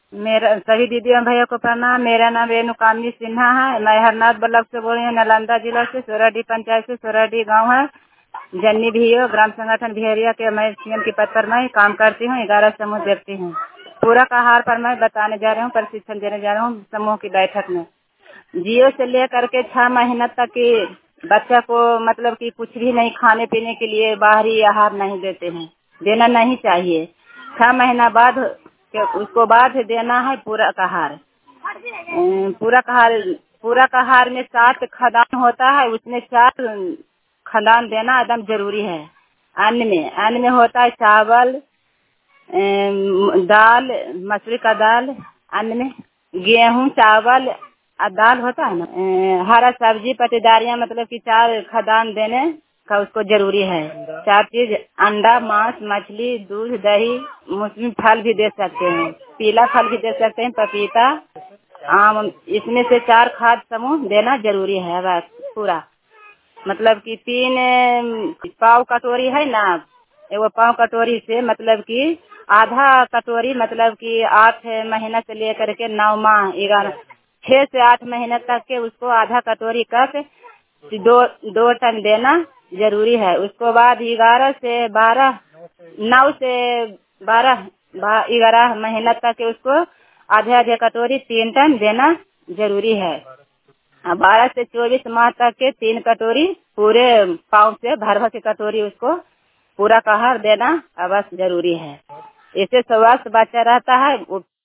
मेरा सभी दीदी और भैया को प्रणाम। मेरा नाम रेणु कामनी सिन्हा है। मैं हरनाथ ब्लॉक से बोल रही हूँ, नालंदा जिला से। सोराडी पंचायत से सोराडी गांव है। जन्नी भीओ ग्राम संगठन भिहरिया के मैं सीएम की पद पर मैं काम करती हूँ। 11 समूह देखती हूँ। पूरक आहार पर मैं बताने जा रही हूँ, प्रशिक्षण देने जा रहा हूँ समूह की बैठक में। जियो से लेकर के 6 महीना तक की बच्चा को मतलब कि कुछ भी नहीं, खाने पीने के लिए बाहरी आहार नहीं देते हैं, देना नहीं चाहिए। 6 महीना बाद उसको बाद देना है पूरक आहार। पूरक आहार पूरक आहार में 7 खाद्यान्न होता है, उसमें 4 खाद्यान्न देना एकदम जरूरी है। अन्न में होता है चावल, दाल, मसूरी का दाल। अन्न में गेहूं, चावल और दाल होता है ना। हरा सब्जी, पत्तेदारियां, मतलब कि 4 खाद्यान्न देने का उसको जरूरी है। 4 चीज, अंडा, मांस, मछली, दूध, दही, मौसमी फल भी दे सकते हैं, पीला फल भी दे सकते हैं, पपीता, आम। इसमें से 4 खाद्य समूह देना जरूरी है बस पूरा। मतलब कि 3 पाव कटोरी है ना, वो पाव कटोरी से मतलब कि आधा कटोरी, मतलब कि 8 महीना से लेकर के 9 माह 11 6 से 8 महीने तक के उसको आधा कटोरी तक 2 टन देना जरूरी है। उसको बाद 11 से 12 9 से 11 महीना तक के उसको आधे आधे कटोरी 3 टन देना जरूरी है। 12 से 24 माह तक के 3 कटोरी पूरे पाव से भर के कटोरी उसको पूरा आहार देना अवश्य जरूरी है। इससे स्वास्थ्य बचा रहता है।